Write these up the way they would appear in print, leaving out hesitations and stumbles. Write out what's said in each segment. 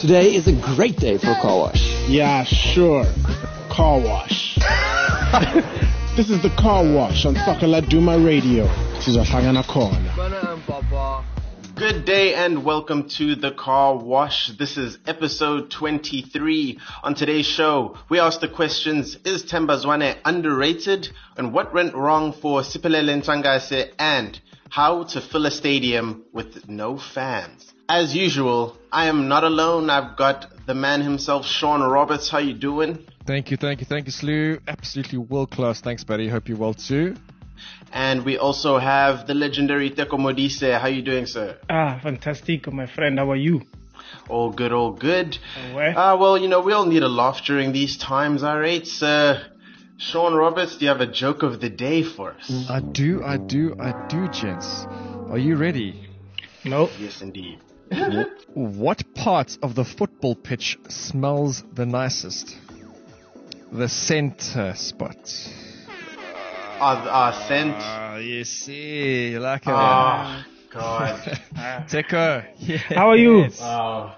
Today is a great day for a car wash. Yeah, sure. Car wash. This is the car wash on Sakala Duma Radio. Sizwahlangana khona. Good day and welcome to the Car Wash. This is episode 23. On today's show, we ask the questions, is Themba Zwane underrated? And what went wrong for Siphelele Ntshangase? And how to fill a stadium with no fans. As usual, I am not alone. I've got the man himself, Sean Roberts. How you doing? Thank you, Slew. Absolutely world class. Thanks, buddy. Hope you're well too. And we also have the legendary Teko Modise. How you doing, sir? Fantastic, my friend. How are you? All good, all good. Well, you know, we all need a laugh during these times, alright? Sean Roberts, do you have a joke of the day for us? I do, gents. Are you ready? No. Yes, indeed. What part of the football pitch smells the The center spot. Scent. You see, you like it. Oh, God. Teko. Yes. How are you? Oh.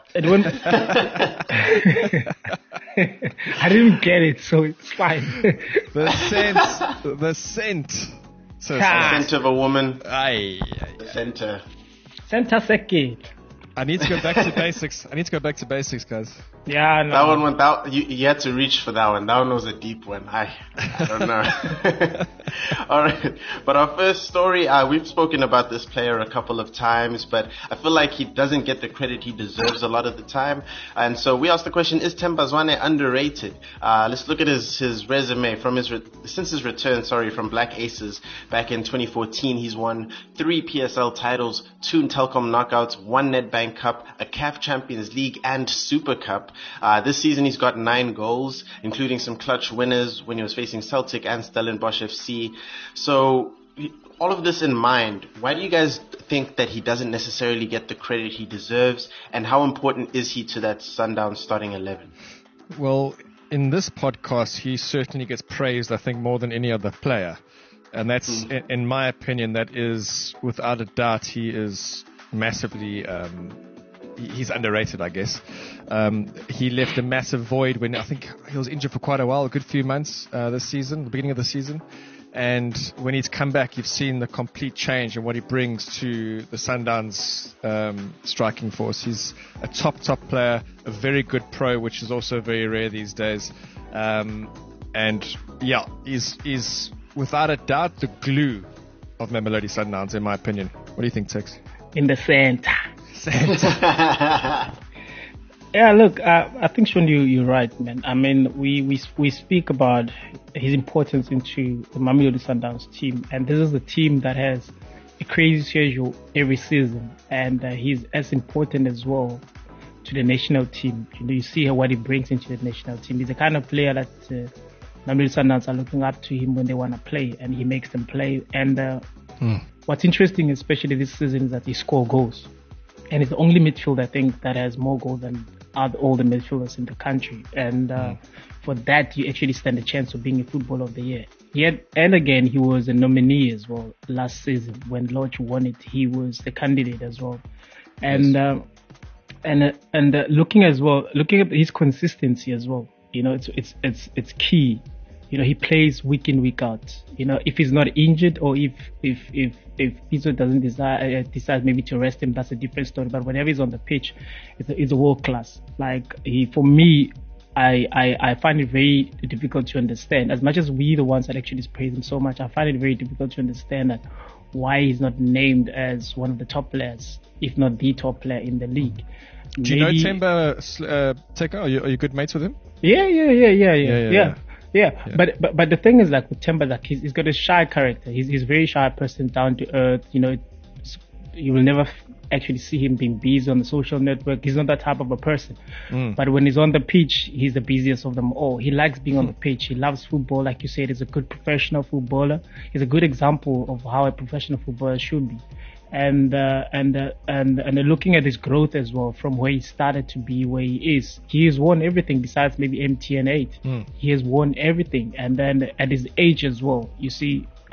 I didn't get it, so it's fine. The scent. So Scent of a woman. Aye. The center. Center second. I need to go back to basics. Guys. Yeah, no. That one you had to reach for that one. That one was a deep one. I don't know. All right. But our first story, we've spoken about this player a couple of times, but I feel like he doesn't get the credit he deserves a lot of the time. And so we asked the question, is Themba Zwane underrated? Let's look at his resume since his return from Black Aces back in 2014. He's won 3 PSL titles, 2 Telkom knockouts, 1 Nedbank Cup, a CAF Champions League and Super Cup. This season he's got 9 goals, including some clutch winners when he was facing Celtic and Stellenbosch FC. So, all of this in mind, why do you guys think that he doesn't necessarily get the credit he deserves, and how important is he to that Sundown starting 11? Well, in this podcast, he certainly gets praised, I think, more than any other player. And that's, in my opinion, that is, without a doubt, he is massively... he's underrated, I guess. He left a massive void when I think he was injured for quite a while, a good few months the beginning of the season. And when he's come back, you've seen the complete change in what he brings to the Sundowns striking force. He's a top player, a very good pro, which is also very rare these days. And yeah, he's without a doubt the glue of Mamelodi Sundowns, in my opinion. What do you think, Tex? In the center. Yeah, look, I think, Sean, you're right, man. I mean, we speak about his importance into the Mamelodi Sundowns team, and this is a team that has a crazy schedule every season, and he's as important as well to the national team. You know, you see what he brings into the national team. He's the kind of player that Mamelodi Sundowns are looking up to him when they want to play, and he makes them play. And what's interesting, especially this season, is that he scores goals. And it's the only midfield, I think, that has more goals than all the midfielders in the country. And for that, you actually stand a chance of being a Footballer of the Year. And again, he was a nominee as well last season. When Lodge won it, he was the candidate as well. And looking at his consistency as well, you know, it's key. You know, he plays week in, week out. You know, if he's not injured or if Pizzo doesn't decide maybe to rest him, that's a different story. But whenever he's on the pitch, it's a world class. Like, for me, I find it very difficult to understand. As much as we the ones that actually praise him so much, I find it very difficult to understand that why he's not named as one of the top players, if not the top player in the league. Do you know Themba Teko? Are you good mates with him? Yeah. But the thing is, like, with Themba, like, he's got a shy character. He's a very shy person, down to earth. You know, you will never actually see him being busy on the social network. He's not that type of a person. But when he's on the pitch, he's the busiest of them all. He likes being on the pitch. He loves football. Like you said, he's a good professional footballer. He's a good example of how a professional footballer should be. And looking at his growth as well, from where he started to be where he is, he has won everything besides maybe MTN 8. He has won everything. And then at his age as well, you see,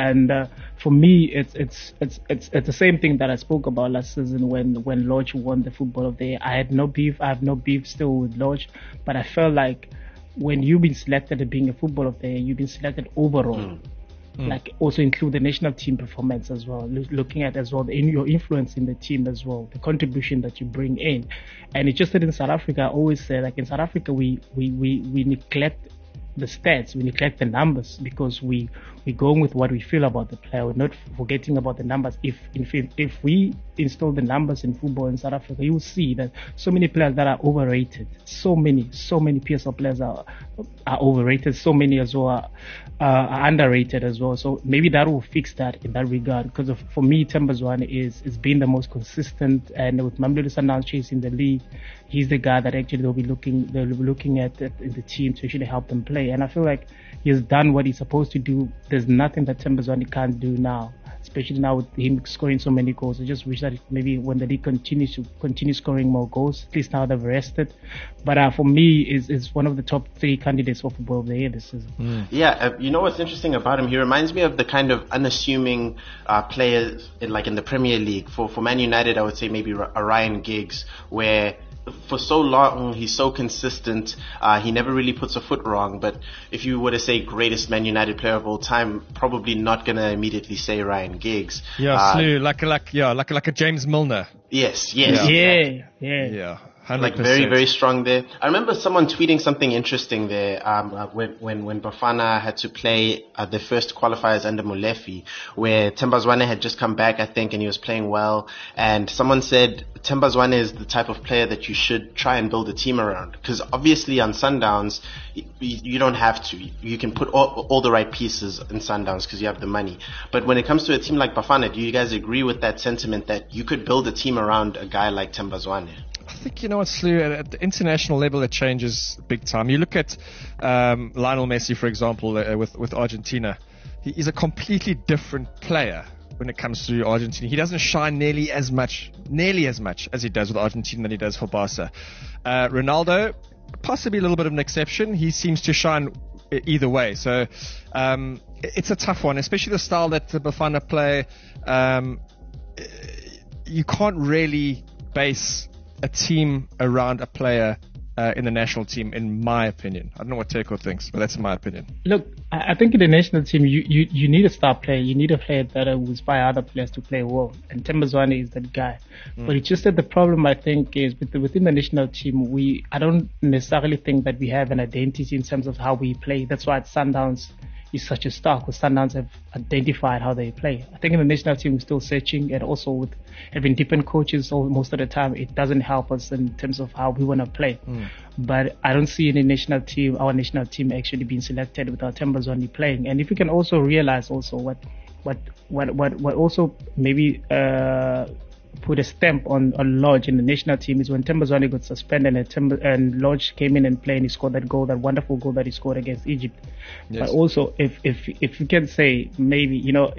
And for me, it's the same thing that I spoke about last season when Lodge won the Football of the Year. I have no beef still with Lodge, but I felt like when you've been selected as being a Football of the Year, you've been selected overall. Like also include the national team performance as well, looking at as well your influence in the team as well, the contribution that you bring in. And it's just that in South Africa, I always say, like in South Africa, we neglect the stats, we neglect the numbers, because we're going with what we feel about the player. We're not forgetting about the numbers. If we install the numbers in football in South Africa, you will see that so many players that are overrated, so many PSL players are overrated, so many as well are underrated as well. So maybe that will fix that in that regard, because for me, Themba Zwane is being the most consistent, and with Mamelodi Sundowns chasing the league, he's the guy that actually they'll be looking at in the team to actually help them play. And I feel like he's done what he's supposed to do. There's nothing that Themba Zwane can't do now, especially now with him scoring so many goals. I just wish that maybe when the league continues scoring more goals, at least now they've rested. But for me, is one of the top 3 candidates for Football of the Year this season. Yeah, you know what's interesting about him? He reminds me of the kind of unassuming players in the Premier League. For Man United, I would say maybe a Ryan Giggs, where for so long he's so consistent, he never really puts a foot wrong. But if you were to say greatest Man United player of all time, probably not gonna immediately say Ryan Giggs. Yeah, like a James Milner. Yes. Yeah. 100%. Like very, very strong there. I remember someone tweeting something interesting there when Bafana had to play the first qualifiers under Molefe, where Themba Zwane had just come back, I think, and he was playing well. And someone said Themba Zwane is the type of player that you should try and build a team around, because obviously on Sundowns you don't have to. You can put all the right pieces in Sundowns because you have the money. But when it comes to a team like Bafana, do you guys agree with that sentiment that you could build a team around a guy like Themba Zwane? I think, you know what, Slew, at the international level, it changes big time. You look at Lionel Messi, for example, with Argentina. He's a completely different player when it comes to Argentina. He doesn't shine nearly as much as he does with Argentina than he does for Barca. Ronaldo, possibly a little bit of an exception. He seems to shine either way. So it's a tough one, especially the style that the Bafana play. You can't really base a team around a player in the national team, in my opinion. I don't know what Teko thinks, but that's my opinion. Look, I think in the national team, you need a star player. You need a player that will inspire other players to play well. And Themba Zwane is that guy. But it's just that the problem, I think, is within the national team, I don't necessarily think that we have an identity in terms of how we play. That's why at Sundowns is such a star, because Sundowns have identified how they play. I think in the national team, we're still searching, and also with having different coaches, so most of the time it doesn't help us in terms of how we want to play. But I don't see our national team actually being selected without Themba Zwane playing. And if you can also realize also what also maybe put a stamp on Lodge in the national team is when Themba Zwane got suspended and Lodge came in and played, and he scored that wonderful goal that he scored against Egypt. Yes. But also, if you can say, maybe, you know,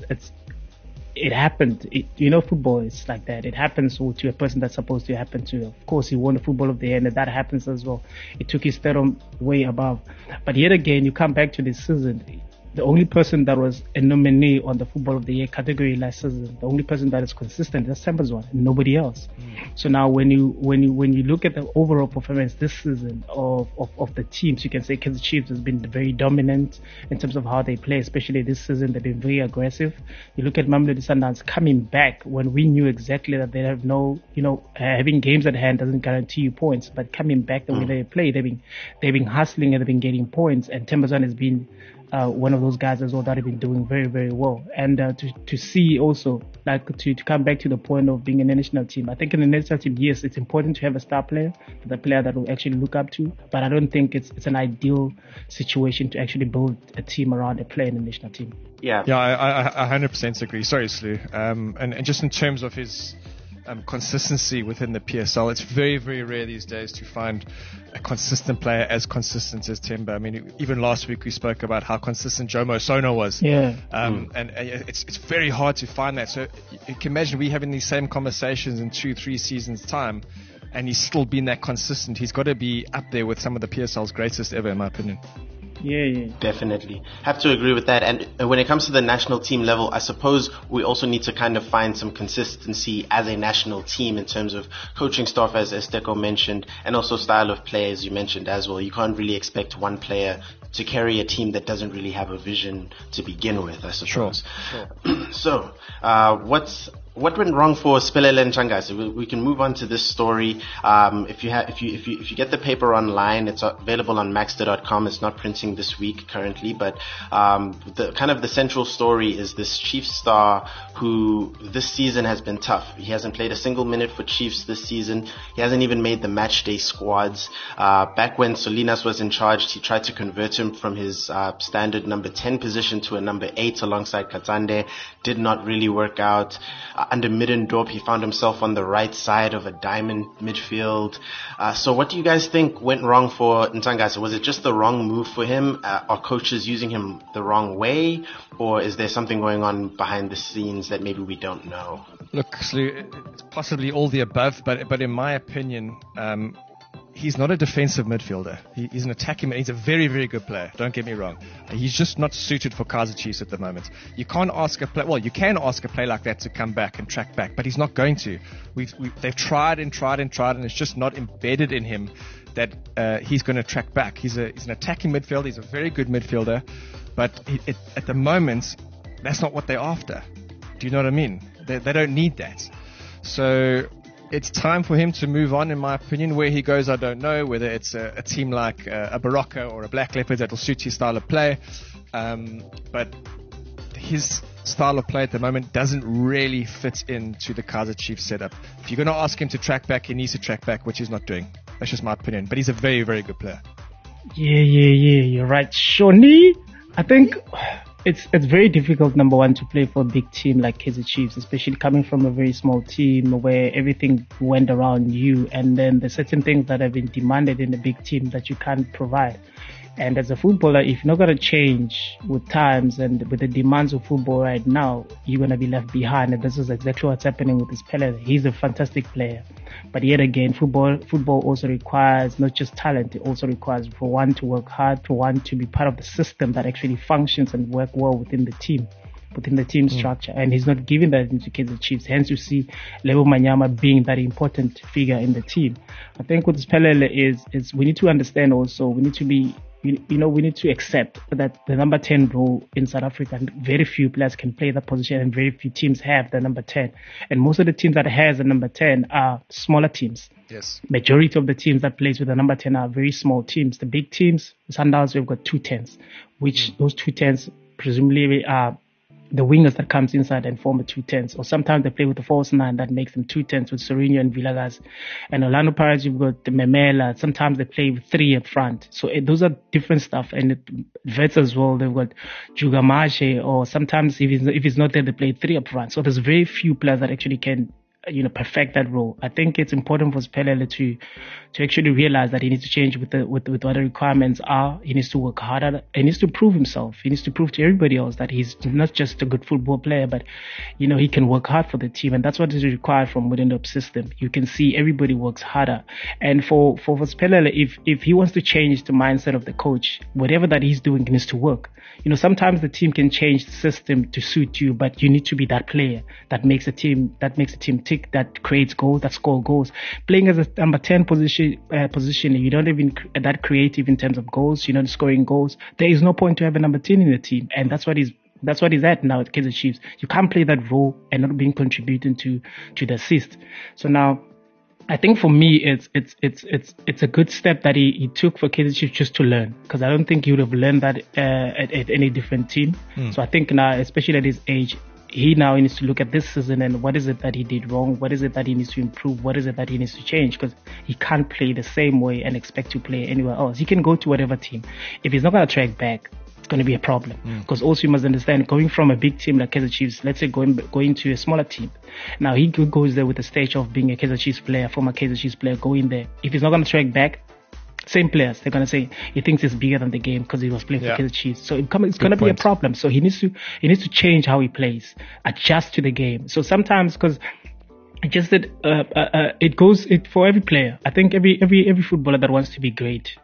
it happened. Football is like that. It happens to a person that's supposed to happen to. Of course, he won the Football of the Year, and that happens as well. It took his stardom way above. But yet again, you come back to this season. The only person that was a nominee on the Football of the Year category last season, the only person that is consistent, is Themba Zwane, and nobody else. So now, when you look at the overall performance this season of the teams, you can say Kaizer Chiefs has been very dominant in terms of how they play, especially this season. They've been very aggressive. You look at Mamelodi Sundowns coming back when we knew exactly that they have no, having games at hand doesn't guarantee you points, but coming back the way they play, they've been hustling and they've been getting points, and Themba Zwane has been one of those guys as well that have been doing very, very well. And to see also, like, to come back to the point of being in a national team, I think in the national team, yes, it's important to have a star player, the player that will actually look up to, but I don't think it's an ideal situation to actually build a team around a player in the national team. Yeah, I 100% agree. Sorry, Slew. And just in terms of his consistency within the PSL, it's very, very rare these days to find a consistent player as consistent as Themba. I mean, even last week we spoke about how consistent Jomo Sono was. Yeah. And it's very hard to find that. So you can imagine we having these same conversations in 2-3 seasons time, and he's still been that consistent. He's got to be up there with some of the PSL's greatest ever, in my opinion. Yeah. Definitely. Have to agree with that. And when it comes to the national team level, I suppose we also need to kind of find some consistency as a national team in terms of coaching staff, as Esteko mentioned, and also style of play, as you mentioned as well. You can't really expect one player to carry a team that doesn't really have a vision to begin with, I suppose. Sure. So, what went wrong for Siphelele Ntshangase? So we can move on to this story. If you get the paper online, it's available on Maxter.com. It's not printing this week currently, but the central story is this Chiefs star who this season has been tough. He hasn't played a single minute for Chiefs this season. He hasn't even made the match day squads. Back when Solinas was in charge, he tried to convert him from his standard number 10 position to a number 8 alongside Katande. Did not really work out. Under Middendorp, he found himself on the right side of a diamond midfield. So what do you guys think went wrong for Ntshangase? Was it just the wrong move for him? Are coaches using him the wrong way? Or is there something going on behind the scenes that maybe we don't know? Look, Slu, it's possibly all the above, but in my opinion, he's not a defensive midfielder. He's an attacking. He's a very, very good player. Don't get me wrong. He's just not suited for Kaizer Chiefs at the moment. You can't ask a player. Well, you can ask a player like that to come back and track back, but he's not going to. They've tried, and it's just not embedded in him that he's going to track back. He's an attacking midfielder. He's a very good midfielder, but at the moment, that's not what they're after. Do you know what I mean? They don't need that. So it's time for him to move on, in my opinion. Where he goes, I don't know. Whether it's a team like a Baraka or a Black Leopards that will suit his style of play. But his style of play at the moment doesn't really fit into the Kaizer Chiefs setup. If you're going to ask him to track back, he needs to track back, which he's not doing. That's just my opinion. But he's a very, very good player. Yeah. You're right, Shoni. I think it's very difficult, number one, to play for a big team like Kaizer Chiefs, especially coming from a very small team where everything went around you, and then there's certain things that have been demanded in a big team that you can't provide. And as a footballer, if you're not going to change with times and with the demands of football right now, you're going to be left behind. And this is exactly what's happening with Siphelele. He's a fantastic player. But yet again, football also requires not just talent. It also requires for one to work hard, for one to be part of the system that actually functions and work well within the team structure. And he's not giving that into Kaizer Chiefs. Hence you see Lebo Manyama being that important figure in the team. I think with Siphelele is we need to understand also, we need to be, we need to accept that the number 10 role in South Africa, very few players can play that position and very few teams have the number 10. And most of the teams that has the number 10 are smaller teams. Yes. Majority of the teams that plays with the number 10 are very small teams. The big teams, Sundowns, we've got 2 10s, which those 2 10s presumably are the wingers that comes inside and form a 2 10s, or sometimes they play with the false 9 that makes them 2 10s with Sorinho and Vilakazi. And Orlando Pirates, you've got the Memela. Sometimes they play with 3 up front. So those are different stuff. And Vets as well, they've got Jugamache, or sometimes if he's not there, they play 3 up front. So there's very few players that actually can perfect that role. I think it's important for Siphelele to actually realize that he needs to change with what the requirements are. He needs to work harder. He needs to prove himself. He needs to prove to everybody else that he's not just a good football player, but he can work hard for the team, and that's what is required from within the system. You can see everybody works harder. And for Siphelele, if he wants to change the mindset of the coach, whatever that he's doing needs to work. Sometimes the team can change the system to suit you, but you need to be that player that makes a team tick, that creates goals, that score goals. Playing as a number 10 position, you don't even that creative in terms of goals, scoring goals. There is no point to have a number 10 in the team, and that's what he's at now at Kaizer Chiefs. You can't play that role and not being contributing to the assist. So now, I think for me, it's a good step that he took for Kaizer Chiefs just to learn, because I don't think he would have learned that at any different team. So I think now, especially at his age, he now needs to look at this season and what is it that he did wrong, what is it that he needs to improve, what is it that he needs to change, because he can't play the same way and expect to play anywhere else. He can go to whatever team. If he's not going to track back, it's going to be a problem. Because also you must understand, going from a big team like Kaizer Chiefs, let's say going to a smaller team. Now he goes there with the stage of being a Kaizer Chiefs player, former Kaizer Chiefs player, going there. If he's not going to track back, same players, they're going to say he thinks he's bigger than the game because he was playing for Kaizer Chiefs. So it's going to be a problem. So he needs to change how he plays, adjust to the game. So sometimes, because just that it goes for every player. I think every footballer that wants to be great,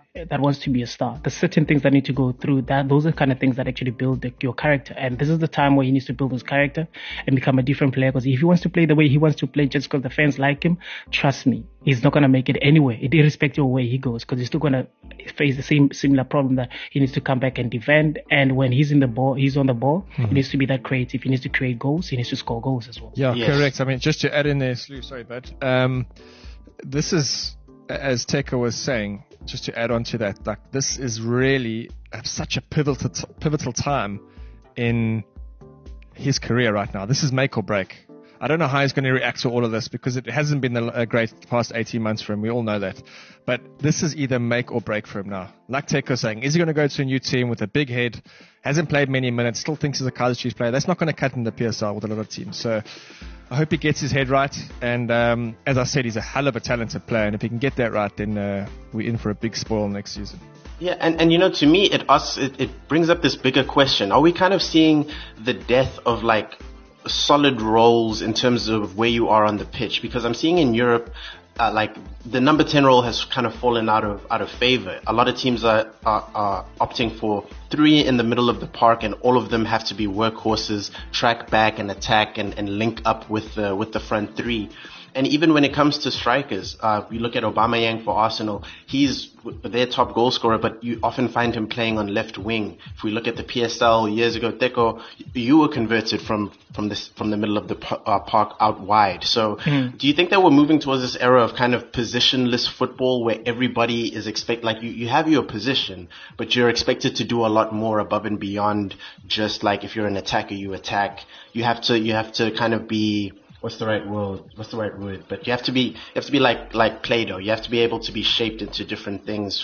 that wants to be a star. There's certain things that need to go through that. Those are the kind of things that actually build your character. And this is the time where he needs to build his character and become a different player. Because if he wants to play the way he wants to play just because the fans like him, trust me, he's not going to make it anyway, irrespective of where he goes, because he's still going to face the similar problem that he needs to come back and defend. And when he's on the ball, he needs to be that creative. He needs to create goals. He needs to score goals as well. Yeah, yes. Correct. I mean, just to add in there, Slew, sorry, but this is, as Teko was saying, just to add on to that, like, this is really such a pivotal time in his career right now. This is make or break. I don't know how he's going to react to all of this, because it hasn't been a great past 18 months for him. We all know that. But this is either make or break for him now. Like Teko saying, is he going to go to a new team with a big head, hasn't played many minutes, still thinks he's a Kaizer Chiefs player? That's not going to cut in the PSL with a lot of teams. So I hope he gets his head right. And as I said, he's a hell of a talented player. And if he can get that right, then we're in for a big spoil next season. Yeah, and you know, to me, it brings up this bigger question. Are we kind of seeing the death of, like, solid roles in terms of where you are on the pitch? Because I'm seeing in Europe, like, the number 10 role has kind of fallen out of favor. A lot of teams are opting for 3 in the middle of the park, and all of them have to be workhorses, track back and attack and link up with the front 3. And even when it comes to strikers, we look at Aubameyang for Arsenal. He's their top goal scorer, but you often find him playing on left wing. If we look at the PSL years ago, Teko, you were converted from the middle of the park out wide. So do you think that we're moving towards this era of kind of positionless football, where everybody is like, you have your position, but you're expected to do a lot more above and beyond just, like, if you're an attacker, you attack. You have to kind of be, what's the right word? But you have to be like Play-Doh. You have to be able to be shaped into different things,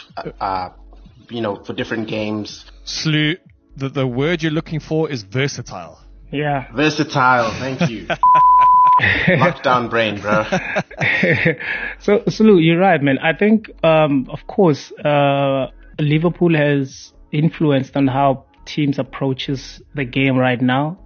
for different games. Slew, the word you're looking for is versatile. Yeah. Versatile. Thank you. Lockdown brain, bro. So, Slew, you're right, man. I think, of course, Liverpool has influenced on how teams approaches the game right now.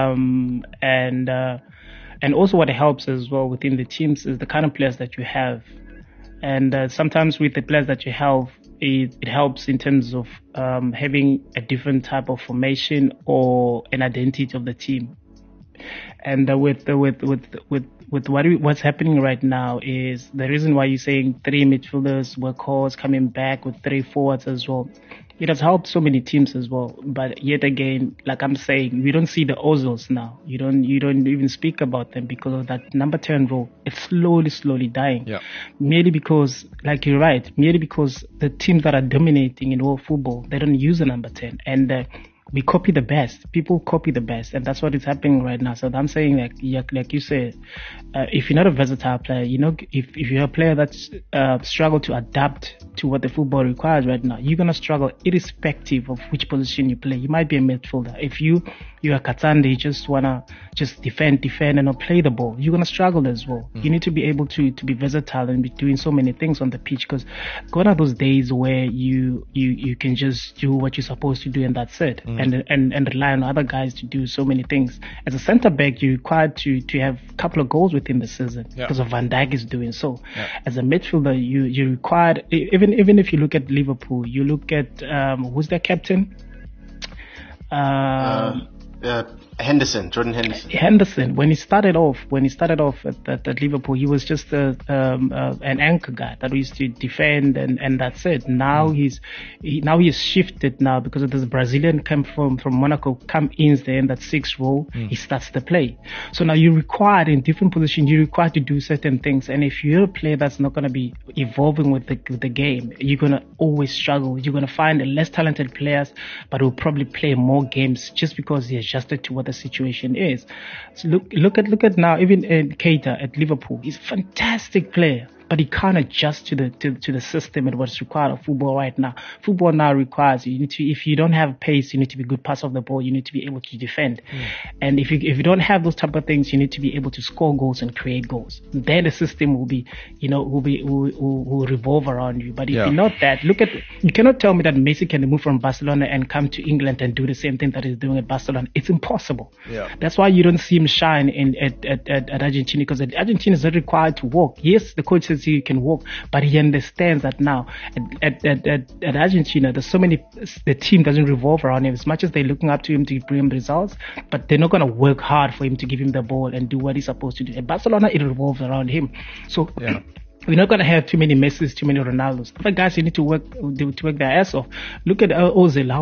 And also what helps as well within the teams is the kind of players that you have. And sometimes with the players that you have, it helps in terms of having a different type of formation or an identity of the team. And with what's happening right now is the reason why you're saying 3 midfielders, workhorse coming back with 3 forwards as well. It has helped so many teams as well. But yet again, like I'm saying, we don't see the Ozils now. You don't even speak about them because of that number 10 role. It's slowly dying. Yeah. Merely because, like you're right, because the teams that are dominating in world football, they don't use the number 10. And we copy the best. People copy the best, and that's what is happening right now. So I'm saying, like you said, if you're not a versatile player, if you're a player that's struggle to adapt to what the football requires right now, you're gonna struggle irrespective of which position you play. You might be a midfielder. If you're a Katande, you just wanna defend and not play the ball, you're gonna struggle as well. You need to be able to be versatile and be doing so many things on the pitch, because gone are those days where you can just do what you're supposed to do and that's it. And rely on other guys to do so many things. As a centre back, you're required to have a couple of goals within the season because of Van Dijk is doing so. Yeah. As a midfielder, you're required, even if you look at Liverpool, you look at who's their captain? Jordan Henderson. When he started off at Liverpool, he was just an anchor guy that used to defend and that's it. Now he's shifted now because of this Brazilian come from Monaco come in there in that 6th role. He starts to play. So now you're required in different positions. You're required to do certain things. And if you're a player that's not going to be evolving with the game, you're going to always struggle. You're going to find less talented players, but will probably play more games just because he adjusted to what the situation is. So look at now, even Keita at Liverpool, he's a fantastic player, but he can't adjust to the system and what's required of football right now. Football now requires you need to, if you don't have pace, you need to be good pass off the ball, you need to be able to defend. And if you don't have those type of things, you need to be able to score goals and create goals. Then the system will revolve around you. But if you're not that, you cannot tell me that Messi can move from Barcelona and come to England and do the same thing that he's doing at Barcelona. It's impossible. That's why you don't see him shine at Argentina, because Argentina is not required to walk. Yes, the coach says mobility, he can walk, but he understands that now at Argentina, there's so many, the team doesn't revolve around him as much as they're looking up to him to bring him results, but they're not going to work hard for him to give him the ball and do what he's supposed to do. At Barcelona, it revolves around him. So yeah. We're not going to have too many Messis, too many Ronaldos. Other guys, you need to work their ass off. Look at Ozil.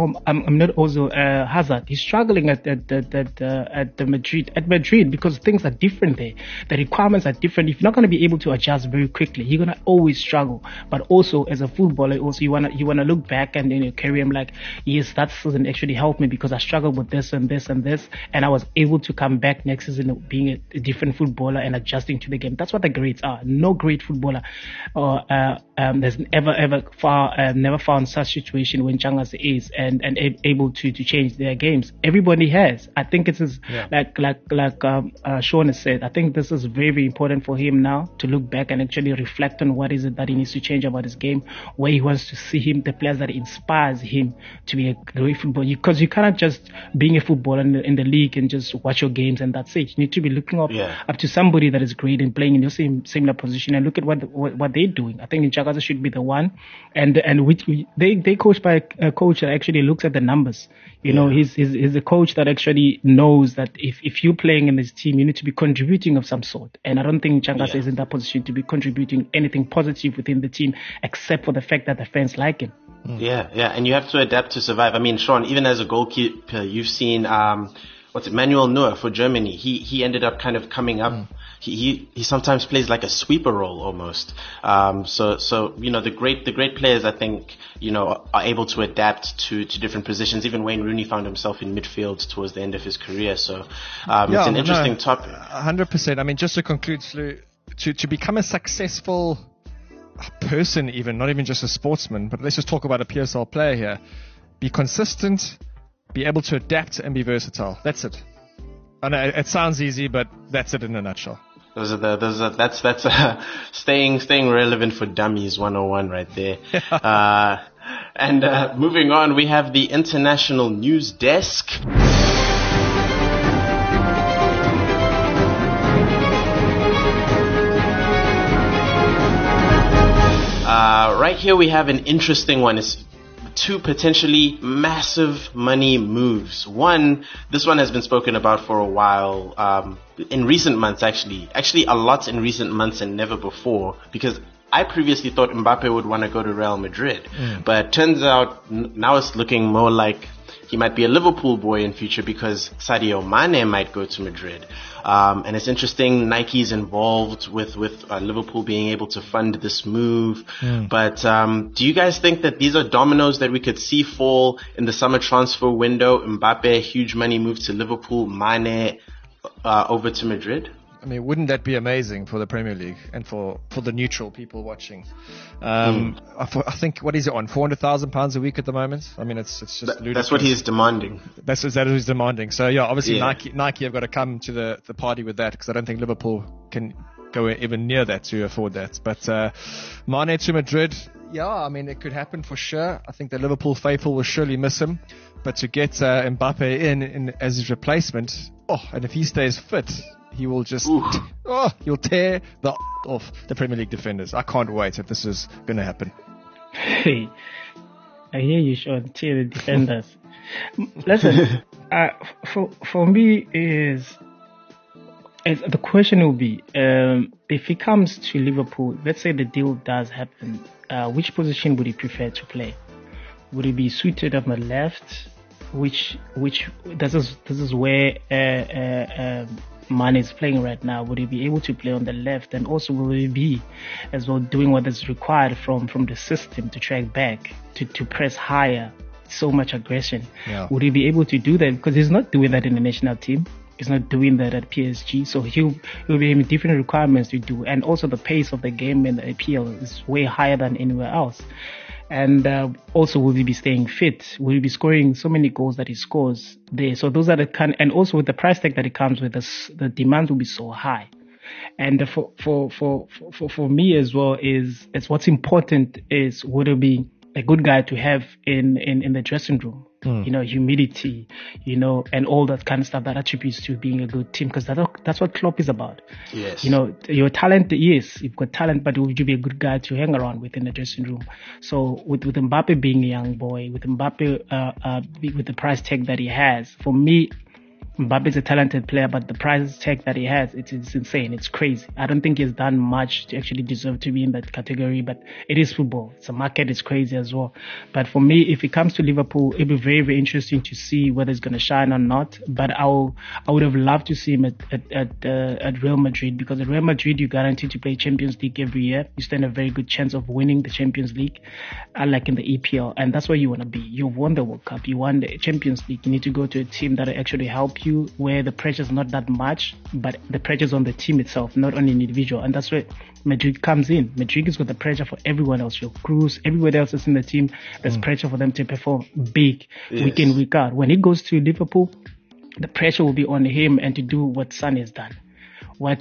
Hazard. He's struggling at Madrid. At Madrid, because things are different there. The requirements are different. If you're not going to be able to adjust very quickly, you're going to always struggle. But also, as a footballer, also you wanna look back and in your career, I'm like, yes, that doesn't actually help me because I struggled with this and this and this, and I was able to come back next season being a different footballer and adjusting to the game. That's what the greats are. No great footballer there's never found such situation when Changase is and able to change their games. Everybody has. I think it is like Sean has said. I think this is very, very important for him now to look back and actually reflect on what is it that he needs to change about his game, where he wants to see him, the players that inspires him to be a great footballer. Because you cannot just being a footballer in the league and just watch your games and that's it. You need to be looking up to somebody that is great and playing in your similar position and look at what they're doing. I think Chakaza should be the one, and they coached by a coach that actually looks at the numbers. You know, he's a coach that actually knows that if you're playing in this team, you need to be contributing of some sort. And I don't think Chakaza is in that position to be contributing anything positive within the team, except for the fact that the fans like him. Yeah, and you have to adapt to survive. I mean, Sean, even as a goalkeeper, you've seen Manuel Neuer for Germany. He ended up kind of coming up. He sometimes plays like a sweeper role almost. So you know, the great players, I think, you know, are able to adapt to different positions. Even Wayne Rooney found himself in midfield towards the end of his career. So it's an interesting topic. 100%. I mean, just to conclude, Slu, to become a successful person, even not even just a sportsman, but let's just talk about a PSL player here. Be consistent, be able to adapt, and be versatile. That's it. I know it sounds easy, but that's it in a nutshell. That's staying relevant for dummies 101 right there. And moving on, we have the international news desk. Right here we have an interesting one. It's two potentially massive money moves. This one has been spoken about for a while, in recent months actually a lot in recent months and never before, because I previously thought Mbappe would want to go to Real Madrid, but turns out now it's looking more like he might be a Liverpool boy in future because Sadio Mane might go to Madrid. And it's interesting, Nike's involved with Liverpool being able to fund this move. But do you guys think that these are dominoes that we could see fall in the summer transfer window? Mbappe, huge money move to Liverpool, Mane over to Madrid? I mean, wouldn't that be amazing for the Premier League and for the neutral people watching? I think, what is it on, £400,000 a week at the moment? I mean, it's just ludicrous. That's what he's demanding. That's what he's demanding. So yeah, obviously Nike have got to come to the party with that, because I don't think Liverpool can go even near that to afford that. But Mane to Madrid, yeah, I mean, it could happen for sure. I think the Liverpool faithful will surely miss him. But to get Mbappe in as his replacement, and if he stays fit, he will just he'll tear the off the Premier League defenders. I can't wait if this is going to happen. Hey, I hear you, Sean. Tear the defenders. Listen, for me the question will be, if he comes to Liverpool, let's say the deal does happen, which position would he prefer to play? Would he be suited on the left? Which this is where Mane is playing right now. Would he be able to play on the left? And also, will he be as well doing what is required from the system to track back, to press higher, so much aggression? Yeah. Would he be able to do that? Because he's not doing that in the national team. He's not doing that at PSG. So he'll be having different requirements to do. And also the pace of the game in the APL is way higher than anywhere else. And also, will he be staying fit? Will he be scoring so many goals that he scores there? So those are and also with the price tag that it comes with, the demand will be so high. And for me as well is what's important is, would it be a good guy to have in the dressing room? humility, and all that kind of stuff that attributes to being a good team, because that's what Klopp is about. Yes. Your talent, yes, you've got talent, but would you be a good guy to hang around with in the dressing room? So with Mbappe being a young boy, with Mbappe with the price tag that he has, for me, Mbappe is a talented player, but the price tag that he has, it's insane. It's crazy. I don't think he's done much to actually deserve to be in that category, but it is football. It's a market. It's crazy as well. But for me, if it comes to Liverpool, it'll be very, very interesting to see whether it's going to shine or not. But I would have loved to see him at Real Madrid, because at Real Madrid, you're guaranteed to play Champions League every year. You stand a very good chance of winning the Champions League, unlike in the EPL. And that's where you want to be. You've won the World Cup. You won the Champions League. You need to go to a team that will actually help you, where the pressure is not that much, but the pressure is on the team itself, not on an individual. And that's where Madrid comes in. Madrid has got the pressure for everyone else. Your Cruz, everybody else is in the team. There's pressure for them to perform big week in, week out. When he goes to Liverpool, the pressure will be on him and to do what Son has done. What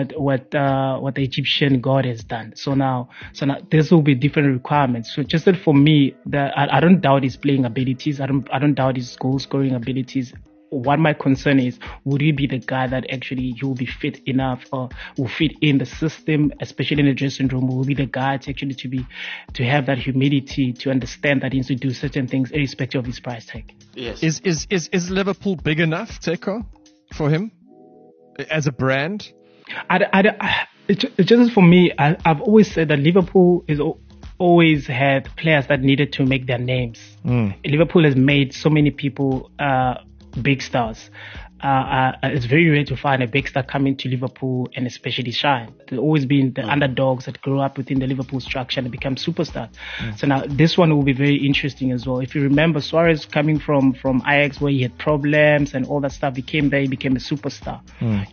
the Egyptian God has done. So now this will be different requirements. So just that for me, I don't doubt his playing abilities. I don't doubt his goal scoring abilities. What my concern is, would he be the guy that actually he will be fit enough, or will fit in the system, especially in the dressing room? Will be the guy to have that humility, to understand that he needs to do certain things irrespective of his price tag. Yes. Is Liverpool big enough, Teko, for him as a brand? It's just for me, I've always said that Liverpool is always had players that needed to make their names. Liverpool has made so many people big stars. It's very rare to find a big star coming to Liverpool and especially shine. There's always been the underdogs that grew up within the Liverpool structure and become superstars. So now this one will be very interesting as well. If you remember, Suarez coming from Ajax, where he had problems and all that stuff, he became a superstar.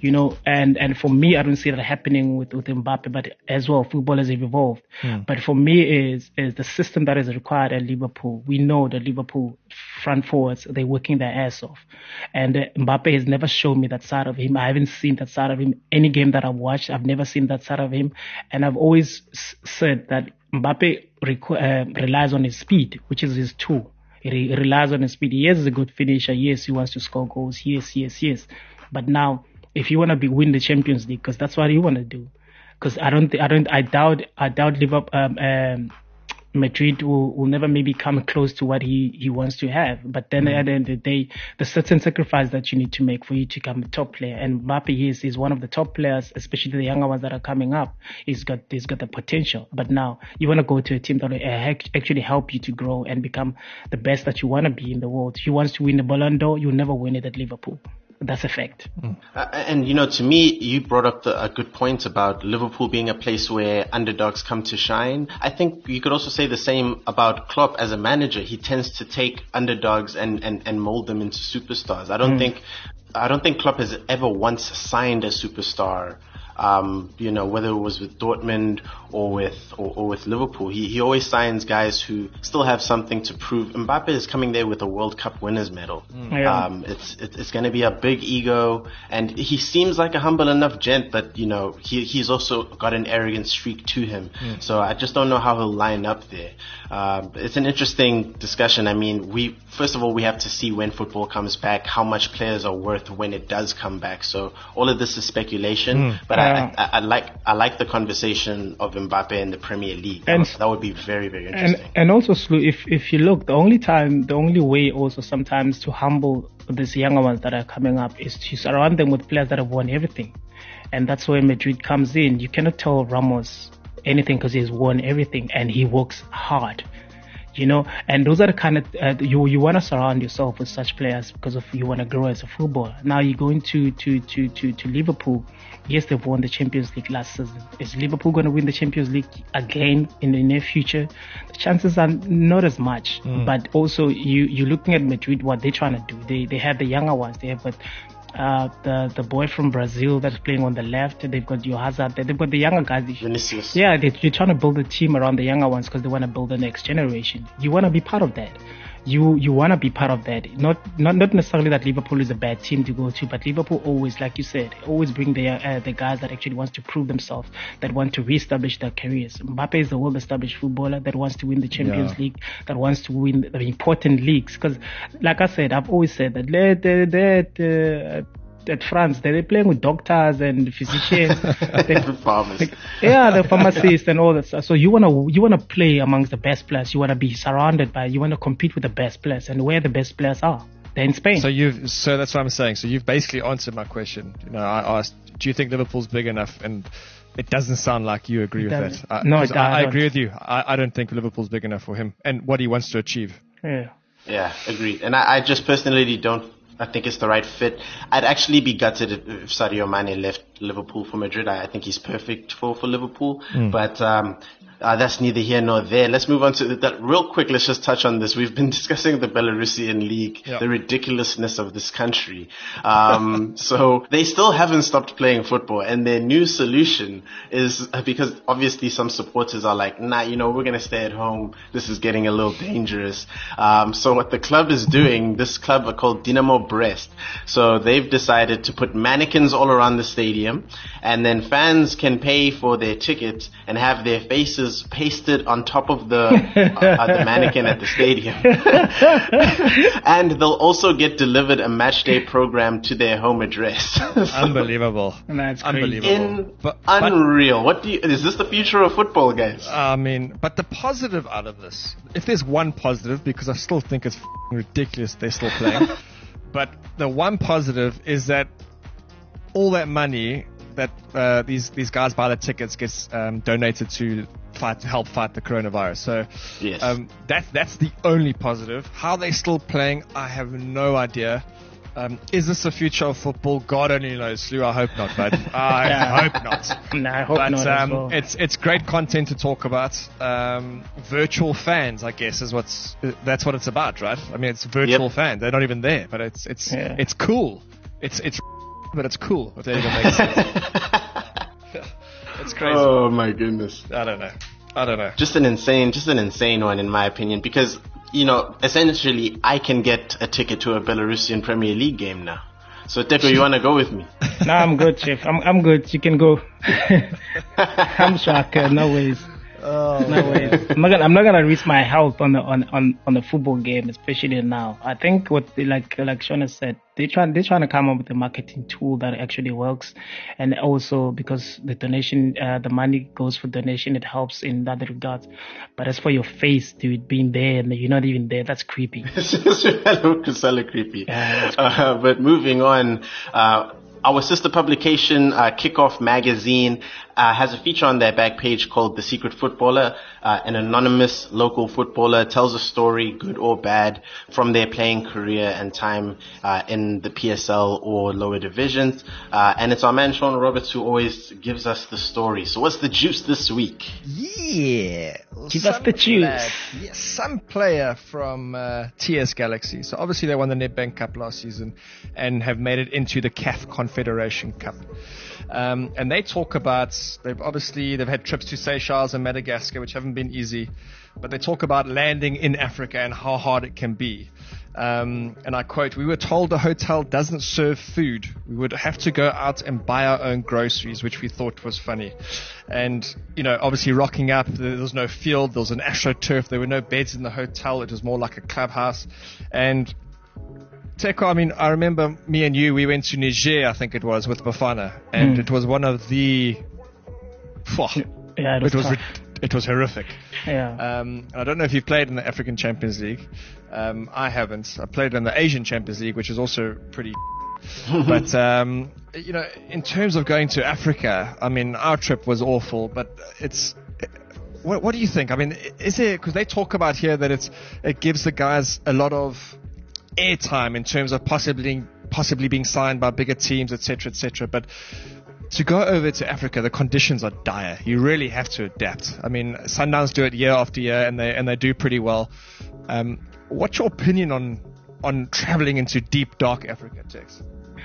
And for me, I don't see that happening with Mbappe, but as well, football has evolved. But for me is the system that is required at Liverpool. We know that Liverpool front forwards, they're working their ass off. And Mbappe has never shown me that side of him. I haven't seen that side of him. Any game that I've watched, I've never seen that side of him. And I've always said that Mbappe relies on his speed, which is his tool. He relies on his speed. Yes, he's a good finisher. Yes, he wants to score goals. Yes. But now, if you want to win the Champions League, because that's what you want to do. Because I doubt Liverpool, Madrid will never maybe come close to what he wants to have. But then at the end of the day, there's certain sacrifice that you need to make for you to become a top player. And Mbappe is one of the top players, especially the younger ones that are coming up. He's got the potential. But now you want to go to a team that will actually help you to grow and become the best that you want to be in the world. If you want to win the Ballon d'Or, you'll never win it at Liverpool. That's a fact. And to me, you brought up a good point about Liverpool being a place where underdogs come to shine. I think you could also say the same about Klopp as a manager. He tends to take underdogs and mold them into superstars. I don't think Klopp has ever once signed a superstar. Whether it was with Dortmund or with Liverpool, he always signs guys who still have something to prove. Mbappe is coming there with a World Cup winners medal. It's going to be a big ego, and he seems like a humble enough gent, but he's also got an arrogant streak to him. So I just don't know how he'll line up there. It's an interesting discussion. I mean, first of all, we have to see when football comes back, how much players are worth when it does come back. So all of this is speculation, but I like the conversation of Mbappe in the Premier League. That would be very, very interesting. And also, Slu, if you look, the only way also sometimes to humble these younger ones that are coming up is to surround them with players that have won everything. And that's where Madrid comes in. You cannot tell Ramos anything because he's won everything and he works hard. And those are the kind of you want to surround yourself with such players because of you want to grow as a footballer. Now you're going to Liverpool. Yes, they've won the Champions League last season. Is Liverpool going to win the Champions League again in the near future? The chances are not as much. But also you're looking at Madrid, what they're trying to do. They have the younger ones. They have the boy from Brazil that's playing on the left. They've got Hazard. They've got the younger guys. Vinicius. Yeah, they're trying to build a team around the younger ones because they want to build the next generation. You want to be part of that. you want to be part of that. Not necessarily that Liverpool is a bad team to go to, but Liverpool always, like you said, always bring the guys that actually wants to prove themselves, that want to reestablish their careers. Mbappe is a well-established footballer that wants to win the Champions League, that wants to win the important leagues. Because, like I said, I've always said that at France, they're playing with doctors and physicians, the pharmacists and all that stuff. So you wanna play amongst the best players. You wanna be surrounded by. You wanna compete with the best players, and where the best players are, they're in Spain. So that's what I'm saying. So you've basically answered my question. I asked, do you think Liverpool's big enough? And it doesn't sound like you agree with that. I agree with you. I don't think Liverpool's big enough for him and what he wants to achieve. Yeah, agreed. And I just personally don't. I think it's the right fit. I'd actually be gutted if Sadio Mane left Liverpool for Madrid. I think he's perfect for Liverpool. But that's neither here nor there. Let's move on to that real quick. Let's just touch on this. We've been discussing the Belarusian league, the ridiculousness of this country. So they still haven't stopped playing football, and their new solution is because obviously some supporters are like, nah, we're going to stay at home. This is getting a little dangerous. So what the club is doing, this club are called Dinamo Brest. So they've decided to put mannequins all around the stadium, and then fans can pay for their tickets and have their faces pasted on top of the mannequin at the stadium. And they'll also get delivered a match day program to their home address. Unbelievable. That's unbelievable. Unreal. Is this the future of football, guys? I mean, but the positive out of this, if there's one positive, because I still think it's ridiculous they're still playing, but the one positive is that all that money that these guys buy the tickets gets donated to help fight the coronavirus. So yes. That's the only positive. How they're still playing, I have no idea. Is this the future of football? God only knows, Slu. I hope not, bud. I hope not. No, I hope not as well. It's great content to talk about. Virtual fans, I guess, that's what it's about, right? I mean, it's virtual fans. They're not even there, but it's cool. It's but it's cool. If that even makes sense. It's crazy. Oh my goodness. I don't know. Just an insane one in my opinion, because essentially I can get a ticket to a Belarusian Premier League game now. So Teko, you want to go with me? No, I'm good, Chef. I'm good. You can go. I'm shocked. No ways. No ways. I'm not gonna risk my health on the football game, especially now. I think what like Sean has said, they're trying to come up with a marketing tool that actually works, and also because the donation, the money goes for donation, it helps in that regard. But as for your face, dude, being there and you're not even there, that's creepy. It's hella creepy. Yeah, but moving on. Our sister publication, Kickoff Magazine, has a feature on their back page called The Secret Footballer. An anonymous local footballer tells a story, good or bad, from their playing career and time in the PSL or lower divisions. And it's our man Sean Roberts who always gives us the story. So what's the juice this week? Yeah. Give us the juice. Yes, some player from TS Galaxy. So obviously they won the Nedbank Cup last season and have made it into the CAF Confederation Cup. And they talk about, they've had trips to Seychelles and Madagascar, which haven't been easy, but they talk about landing in Africa and how hard it can be. And I quote, "We were told the hotel doesn't serve food. We would have to go out and buy our own groceries," which we thought was funny. And, obviously rocking up, there was no field, there was an AstroTurf, there were no beds in the hotel, it was more like a clubhouse. And Teko, I mean, I remember me and you, we went to Niger, I think it was, with Bafana, and it was one of the... It was horrific. Yeah. I don't know if you've played in the African Champions League. I haven't. I played in the Asian Champions League, which is also pretty... But, in terms of going to Africa, I mean, our trip was awful, but it's... What do you think? I mean, is it... Because they talk about here that it gives the guys a lot of airtime in terms of possibly being signed by bigger teams, etc. But to go over to Africa, the conditions are dire. You really have to adapt. I mean, Sundowns do it year after year, and they do pretty well. What's your opinion on traveling into deep, dark Africa, Tex?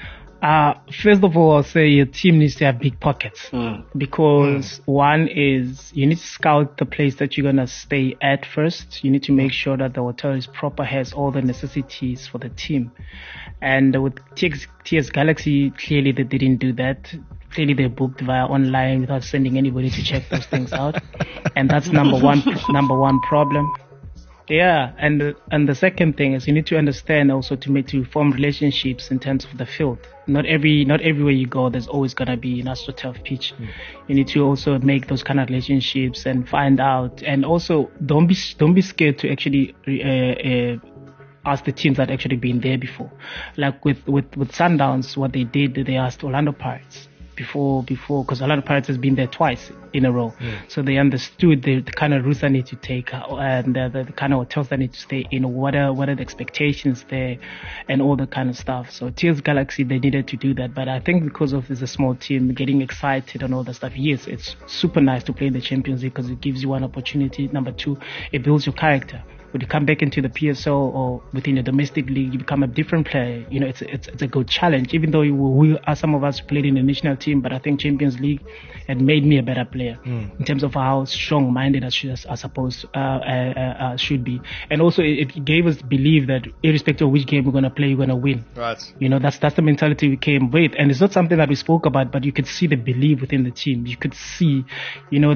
First of all, I'll say your team needs to have big pockets because one is you need to scout the place that you're going to stay at first. You need to make sure that the hotel is proper, has all the necessities for the team. And with TS Galaxy, clearly they didn't do that. Clearly they booked via online without sending anybody to check those things out. And that's number one problem. Yeah, and the second thing is you need to understand also to form relationships in terms of the field. Not everywhere you go, there's always gonna be an AstroTurf pitch. You need to also make those kind of relationships and find out. And also don't be scared to actually ask the teams that actually been there before. Like with Sundowns, what they did, they asked Orlando Pirates before, because Orlando Pirates has been there twice in a row. So they understood the kind of routes they need to take and the kind of hotels they need to stay in, what are the expectations there and all that kind of stuff. So TS Galaxy, they needed to do that. But I think because of it's a small team, getting excited and all that stuff, yes, it's super nice to play in the Champions League because it gives you one opportunity. Number two, it builds your character. When you come back into the PSL or within the domestic league, you become a different player. You know, it's a good challenge. Even though some of us played in the national team, but I think Champions League had made me a better player in terms of how strong-minded I should be. And also, it gave us belief that irrespective of which game we're going to play, you're going to win. Right. You know, that's the mentality we came with. And it's not something that we spoke about, but you could see the belief within the team. You could see, you know,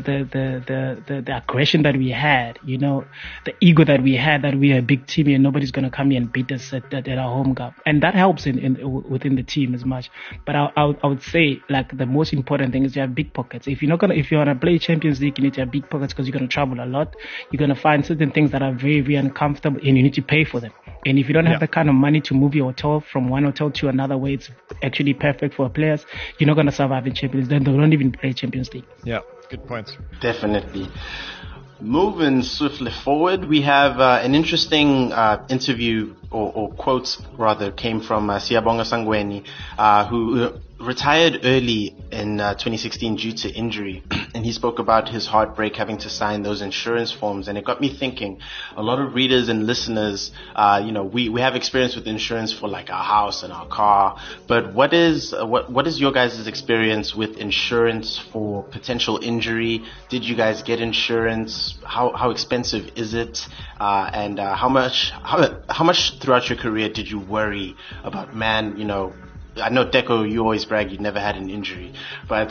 the aggression that we had, you know, the ego that we had, that we are a big team and nobody's going to come here and beat us at our home cup. And that helps within the team as much. But I would say, like, the most important thing is to have big pockets. If you want to play Champions League, you need to have big pockets because you're going to travel a lot. You're going to find certain things that are very, very uncomfortable and you need to pay for them. And if you don't have the kind of money to move your hotel from one hotel to another where it's actually perfect for players, you're not going to survive in Champions League. They don't even play Champions League. Yeah, good point. Definitely. Moving swiftly forward, we have an interesting interview or quotes rather came from Siyabonga Sangweni, who retired early in 2016 due to injury, and he spoke about his heartbreak having to sign those insurance forms, and it got me thinking. A lot of readers and listeners, we have experience with insurance for like our house and our car, but what is your guys' experience with insurance for potential injury? Did you guys get insurance? How expensive is it? And how much throughout your career did you worry about, I know Deco, you always brag you never had an injury, but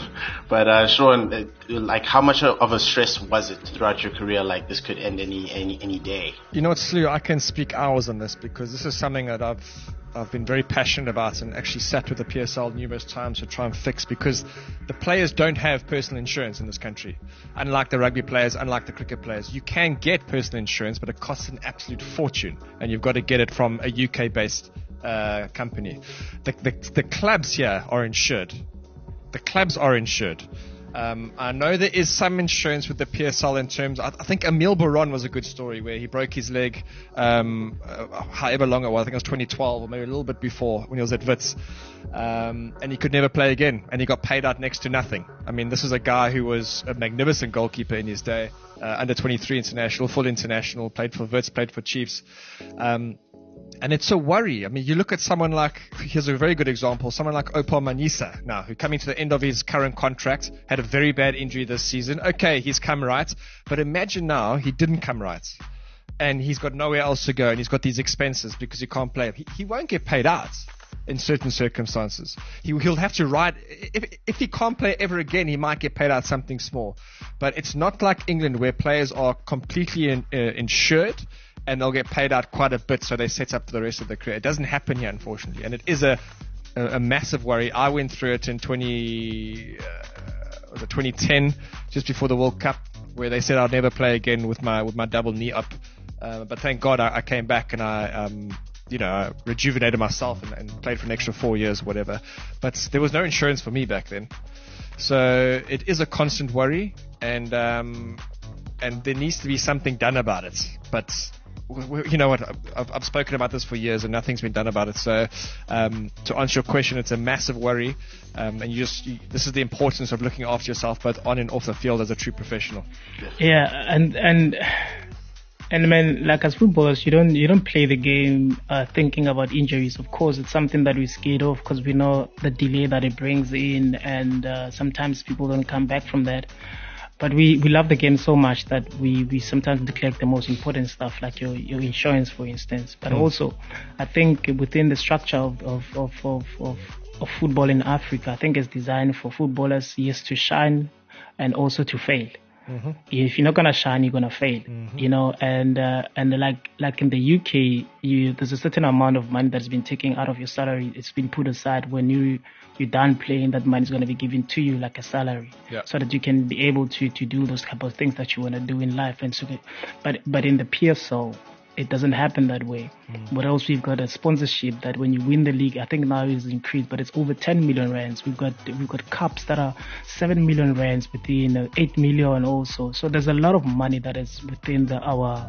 Sean, like, how much of a stress was it throughout your career? Like, this could end any day. You know what, Slew, I can speak hours on this because this is something that I've been very passionate about and actually sat with the PSL numerous times to try and fix, because the players don't have personal insurance in this country. Unlike the rugby players, unlike the cricket players, you can get personal insurance, but it costs an absolute fortune, and you've got to get it from a UK-based company. The clubs here are insured. The clubs are insured. I know there is some insurance with the PSL in terms, I think Emile Baron was a good story where he broke his leg, however long it was, I think it was 2012 or maybe a little bit before when he was at Wits, and he could never play again, and he got paid out next to nothing. I mean, this is a guy who was a magnificent goalkeeper in his day, under 23 international, full international, played for Wits, played for Chiefs, and it's a worry. I mean, you look at someone like, here's a very good example, someone like Opa Manisa now, who coming to the end of his current contract, had a very bad injury this season. Okay, he's come right, but imagine now he didn't come right, and he's got nowhere else to go, and he's got these expenses because he can't play. He won't get paid out in certain circumstances. He'll have to ride. If he can't play ever again, he might get paid out something small. But it's not like England where players are completely insured, and they'll get paid out quite a bit, so they set up for the rest of their career. It doesn't happen here, unfortunately, and it is a massive worry. I went through it in 2010, just before the World Cup, where they said I'd never play again with my double knee up. But thank God I came back and I rejuvenated myself and played for an extra 4 years, whatever. But there was no insurance for me back then, so it is a constant worry, and there needs to be something done about it. But you know what, I've spoken about this for years and nothing's been done about it. So to answer your question, it's a massive worry, and this is the importance of looking after yourself both on and off the field as a true professional. Yeah, and And man, like as footballers, you don't play the game thinking about injuries. Of course, it's something that we're scared of because we know the delay that it brings in, and sometimes people don't come back from that. But we love the game so much that we sometimes neglect the most important stuff, like your insurance, for instance. But also, I think within the structure of football in Africa, I think it's designed for footballers, yes, to shine and also to fail. If you're not gonna shine, you're gonna fail. You know, and like in the UK, there's a certain amount of money that's been taken out of your salary. It's been put aside when you're done playing. That money is gonna be given to you like a salary, so that you can be able to do those type of things that you wanna do in life. And so, but in the PSL, it doesn't happen that way. But also we've got a sponsorship that when you win the league, I think now it's increased, but it's over 10 million rands. We've got cups that are 7 million rands within 8 million also. So there's a lot of money that is within our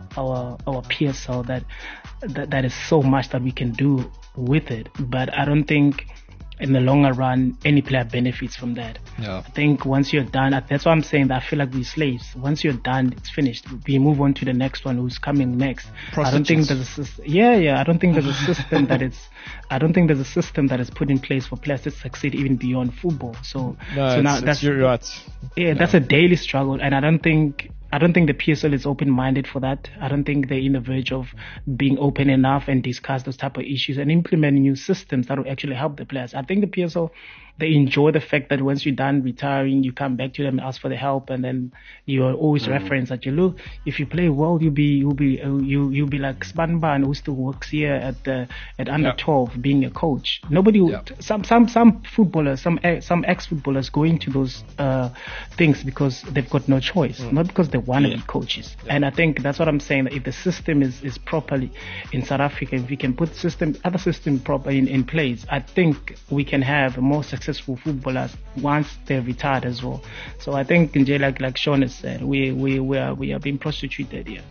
PSL that is so much that we can do with it. But I don't think in the longer run any player benefits from that. I think once you're done, that's why I'm saying that I feel like we're slaves. Once you're done, it's finished. We move on to the next one who's coming next. I don't think there's a system. I don't think there's a system I don't think there's a system that is put in place for players to succeed even beyond football. So now you're right. That's a daily struggle, and I don't think the PSL is open-minded for that. I don't think they're in the verge of being open enough and discuss those type of issues and implement new systems that will actually help the players. I think the PSL, they enjoy the fact that once you're done retiring, you come back to them and ask for the help, and then you are always referenced that look, if you play well, you'll be like Spanban, who still works here at under 12 being a coach. Nobody some footballers, some ex-footballers go into those things because they've got no choice, not because they want to be coaches. And I think that's what I'm saying, that if the system is properly in South Africa, if we can put other system proper in place, I think we can have more successful footballers once they're retired as well. So I think, like Sean has said, we are being prostituted here.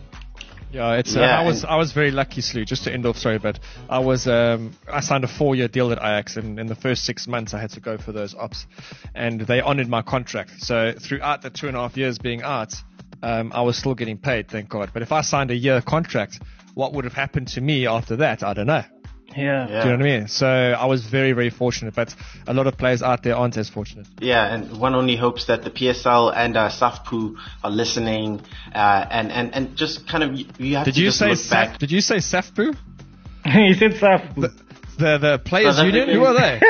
I was very lucky, Slew. Just to end off, sorry, but I signed a 4-year deal at Ajax, and in the first 6 months I had to go for those ops, and they honoured my contract. So throughout the 2.5 years being out, I was still getting paid, thank God. But if I signed a year contract, what would have happened to me after that? I don't know. Do you know what I mean? So I was very, very fortunate, but a lot of players out there aren't as fortunate. Yeah, and one only hopes that the PSL and SAFPU are listening, and just kind of you have to look back. Did you say SAFPU? He said SAFPU. The Players Union? Who are they?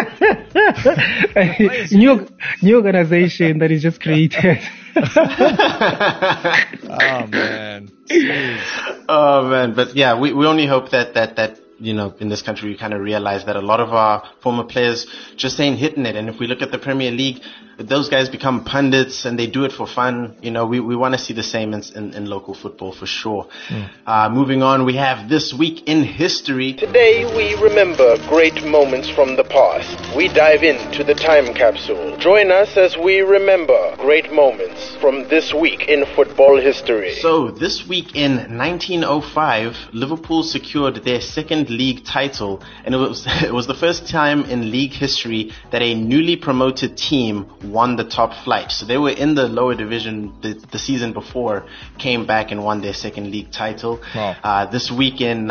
New organization that is just created. Oh man. But yeah, we only hope that in this country we kind of realize that a lot of our former players just ain't hitting it. And if we look at the Premier League, those guys become pundits and they do it for fun. We want to see the same in local football for sure. Moving on, we have This Week in History. Today we remember great moments from the past. We dive into the time capsule. Join us as we remember great moments from this week in football history. So this week in 1905, Liverpool secured their second league title, and it was the first time in league history that a newly promoted team won the top flight. So they were in the lower division the season before, came back and won their second league title. Wow. This week in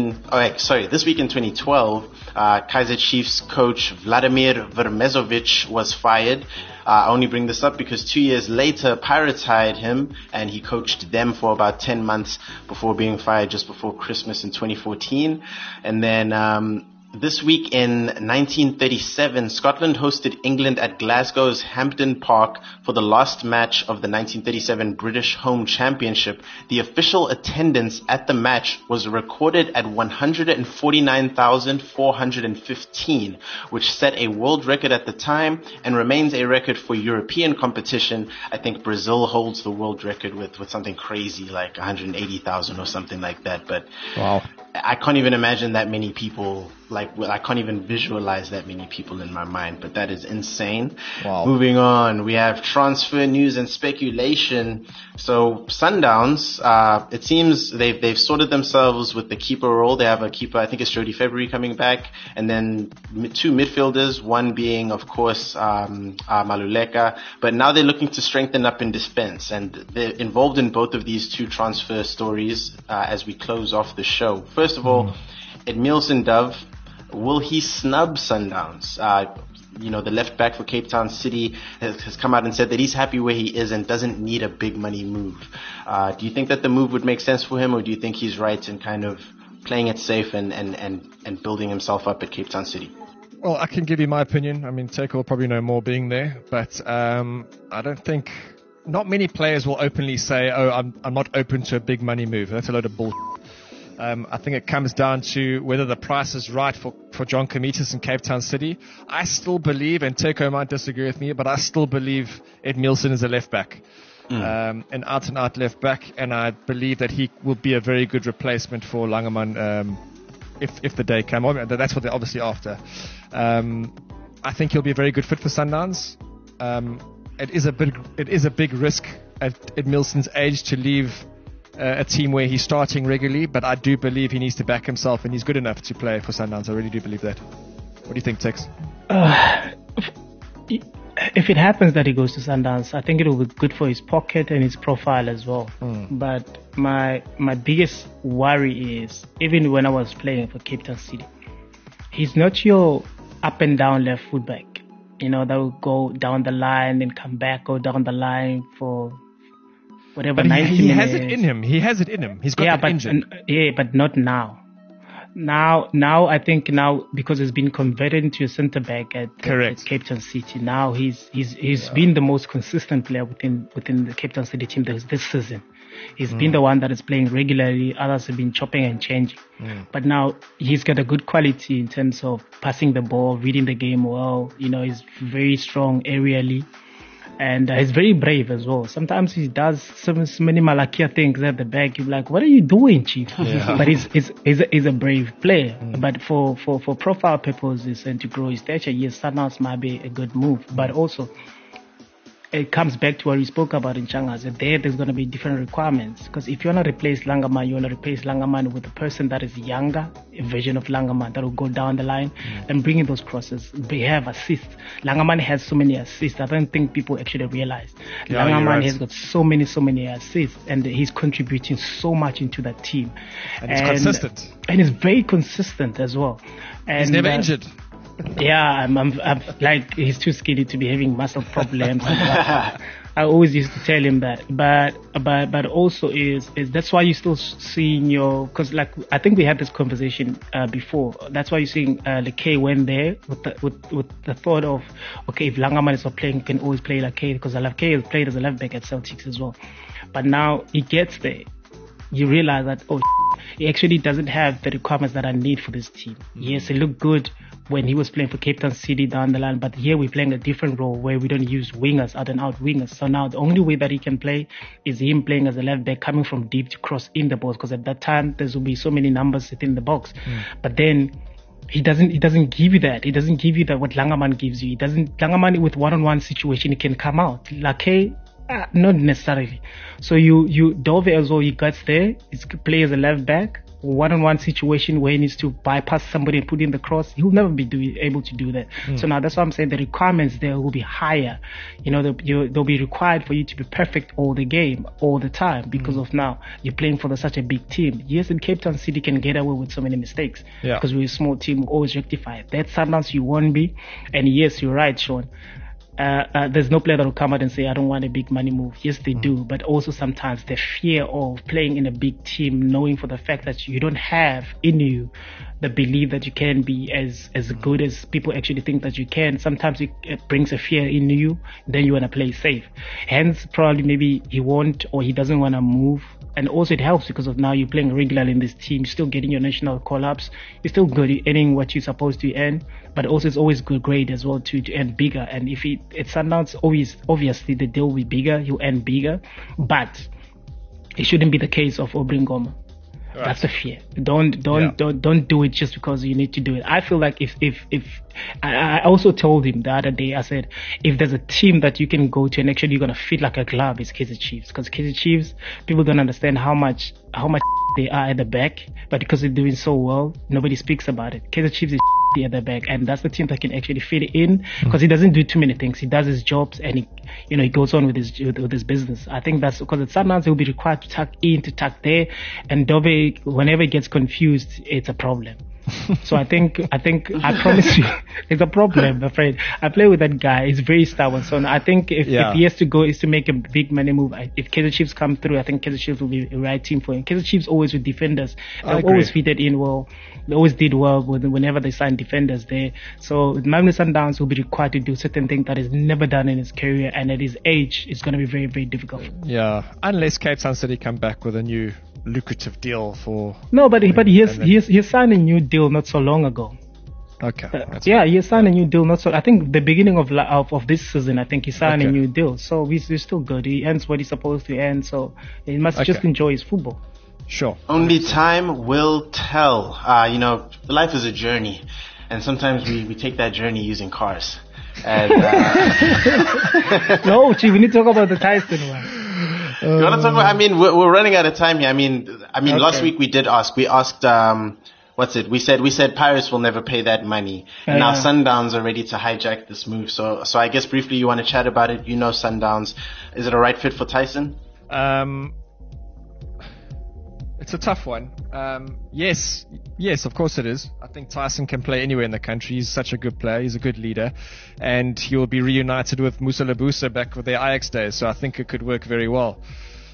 2012, Kaizer Chiefs coach Vladimir Vermezovic was fired. I only bring this up because 2 years later, Pirates hired him, and he coached them for about 10 months before being fired just before Christmas in 2014. And then this week in 1937, Scotland hosted England at Glasgow's Hampden Park for the last match of the 1937 British Home Championship. The official attendance at the match was recorded at 149,415, which set a world record at the time and remains a record for European competition. I think Brazil holds the world record with something crazy like 180,000 or something like that. But wow. I can't even imagine that many people, I can't even visualize that many people in my mind, but that is insane. Wow. Moving on, we have transfer news and speculation. So Sundowns, it seems they've sorted themselves with the keeper role. They have a keeper, I think it's Jody February coming back, and then 2 midfielders, one being, of course, Maluleka, but now they're looking to strengthen up in defense, and they're involved in both of these 2 transfer stories as we close off the show. First of all, Edmilson Dove, will he snub Sundowns? The left back for Cape Town City has come out and said that he's happy where he is and doesn't need a big money move. Do you think that the move would make sense for him, or do you think he's right in kind of playing it safe and building himself up at Cape Town City? Well, I can give you my opinion. I mean, Taker will probably know more being there, but I don't think... Not many players will openly say, I'm not open to a big money move. That's a load of bullshit. I think it comes down to whether the price is right for John Comitas in Cape Town City. I still believe, and Teko might disagree with me, but I still believe Edmilson is a left back, an out-and-out left back, and I believe that he will be a very good replacement for Langerman if the day comes. That's what they're obviously after. I think he'll be a very good fit for Sundowns. It is a big risk at Edmilson's age to leave a team where he's starting regularly, but I do believe he needs to back himself, and he's good enough to play for Sundowns. I really do believe that. What do you think, Tex? If it happens that he goes to Sundowns, I think it will be good for his pocket and his profile as well. But my biggest worry is, even when I was playing for Cape Town City, he's not your up and down left fullback. That will go down the line and come back, go down the line for whatever, but 90 he minutes. has it in him. He has it in him. He's got that engine. But not now. Now I think because he's been converted into a centre back at Cape Town City. Now he's been the most consistent player within the Cape Town City team this season. He's been the one that is playing regularly. Others have been chopping and changing. But now he's got a good quality in terms of passing the ball, reading the game well. He's very strong aerially. And he's very brave as well. Sometimes he does so many malakia things at the back. You're like, what are you doing, Chief? Yeah. But he's a brave player. But for profile purposes and to grow his stature, yes, Sundowns might be a good move. But also, it comes back to what we spoke about in Changas. There's going to be different requirements. Because if you want to replace Langerman, you want to replace Langerman with a person that is younger, a version of Langerman that will go down the line and bring in those crosses. They have assists. Langerman has so many assists. I don't think people actually realize. Langerman has got so many assists, and he's contributing so much into that team. And he's consistent. And he's very consistent as well. And he's never injured. Yeah, I'm like, he's too skinny to be having muscle problems. I always used to tell him that, but also is that's why you still seeing because I think we had this conversation before. That's why you're seeing Lekay went there with the thought of, okay, if Langerman is not playing, you can always play Lekay, because Lekay has played as a left back at Celtics as well. But now he gets there, you realize that he actually doesn't have the requirements that I need for this team. Yes, he looked good when he was playing for Cape Town City down the line, but here we're playing a different role where we don't use wingers, out and out wingers. So now the only way that he can play is him playing as a left back, coming from deep to cross in the box, because at that time there will be so many numbers within the box. But then he doesn't give you that. He doesn't give you that what Langerman gives you. Langerman with one-on-one situation, he can come out. Lekay, not necessarily. So you Dove as well, he gets there, he plays as a left back, one-on-one situation where he needs to bypass somebody and put in the cross. He will never be able to do that. So now that's why I'm saying the requirements there will be higher. They'll be required for you to be perfect all the game, all the time, because of now you're playing for such a big team. Yes, in Cape Town City can get away with so many mistakes because we're a small team, we always rectify. That sometimes you won't be. And yes, you're right, Sean. There's no player that will come out and say, I don't want a big money move. Yes, they do. But also sometimes the fear of playing in a big team, knowing for the fact that you don't have in you the belief that you can be as good as people actually think that you can. Sometimes it brings a fear in you. Then you want to play safe. Hence, probably maybe he won't, or he doesn't want to move. And also it helps because of now you're playing regularly in this team, you're still getting your national call-ups, you're still good, you're earning what you're supposed to earn, but also it's always good grade as well to earn bigger. And if it's Sundowns, obviously the deal will be bigger, you earn bigger, but it shouldn't be the case of Aubrey Ngoma. Right. That's the fear. Don't do it just because you need to do it. I feel like if I also told him the other day, I said, if there's a team that you can go to and actually you're gonna fit like a glove, it's Kaizer Chiefs. Because Kaizer Chiefs, people don't understand how much they are at the back, but because they're doing so well, nobody speaks about it. Kaizer Chiefs is at the back, and that's the team that can actually fit it in, because he doesn't do too many things. He does his jobs, and he goes on with his business. I think that's because at Sundowns he'll be required to tuck in, to tuck there, and Dove, whenever he gets confused, it's a problem. So I promise you, it's a problem, I'm afraid. I play with that guy. He's very stubborn. So I think if he has to go, is to make a big money move. If Kaizer Chiefs come through, I think Kaizer Chiefs will be the right team for him. Kaizer Chiefs always with defenders. They've always fitted in well. They always did well whenever they signed defenders there. So Mamelodi Sundowns will be required to do certain things that he's never done in his career, and at his age, it's going to be very, very difficult. Yeah, unless Cape Town City come back with a new lucrative deal for... No, but he signed a new deal not so long ago. Okay. He signed a new deal not so... I think the beginning of this season, I think he signed a new deal. So he's still good. He earns what he's supposed to earn, so he must just enjoy his football. Sure. Only time will tell. Life is a journey, and sometimes we take that journey using cars. And, No, Chief, we need to talk about the Tyson one. You want to talk about? I mean, we're running out of time here. I mean, last week we asked. We said Pirates will never pay that money, and now Sundowns are ready to hijack this move. So I guess briefly you want to chat about it. Sundowns. Is it a right fit for Tyson? It's a tough one. Yes, of course it is. I think Tyson can play anywhere in the country. He's such a good player. He's a good leader. And he will be reunited with Musa Lebusa back with their Ajax days. So I think it could work very well.